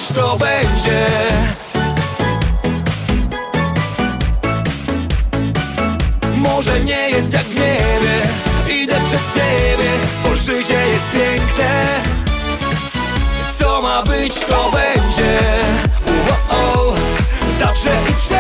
być, to będzie. Może nie jest jak w niebie, idę przed siebie, bo życie jest piękne. Co ma być, to będzie. Zawsze i wszędzie.